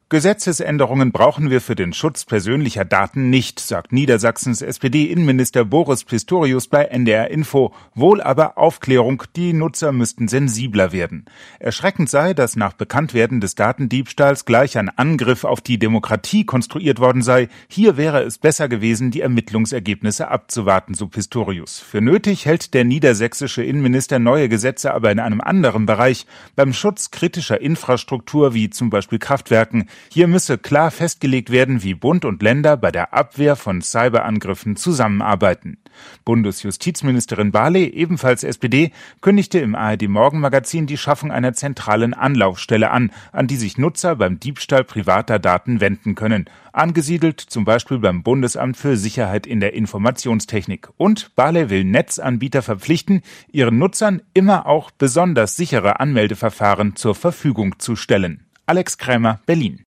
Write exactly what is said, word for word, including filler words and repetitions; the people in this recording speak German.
Gesetzesänderungen brauchen wir für den Schutz persönlicher Daten nicht, sagt Niedersachsens S P D-Innenminister Boris Pistorius bei N D R Info. Wohl aber Aufklärung, die Nutzer müssten sensibler werden. Erschreckend sei, dass nach Bekanntwerden des Datendiebstahls gleich ein Angriff auf die Demokratie konstruiert worden sei. Hier wäre es besser gewesen, die Ermittlungsergebnisse abzuwarten, so Pistorius. Für nötig hält der niedersächsische Innenminister neue Gesetze aber in einem anderen Bereich, beim Schutz kritischer Infrastruktur wie zum Beispiel Kraftwerken. Hier müsse klar festgelegt werden, wie Bund und Länder bei der Abwehr von Cyberangriffen zusammenarbeiten. Bundesjustizministerin Barley, ebenfalls S P D, kündigte im A R D-Morgenmagazin die Schaffung einer zentralen Anlaufstelle an, an die sich Nutzer beim Diebstahl privater Daten wenden können. Angesiedelt zum Beispiel beim Bundesamt für Sicherheit in der Informationstechnik. Und Barley will Netzanbieter verpflichten, ihren Nutzern immer auch besonders sichere Anmeldeverfahren zur Verfügung zu stellen. Alex Krämer, Berlin.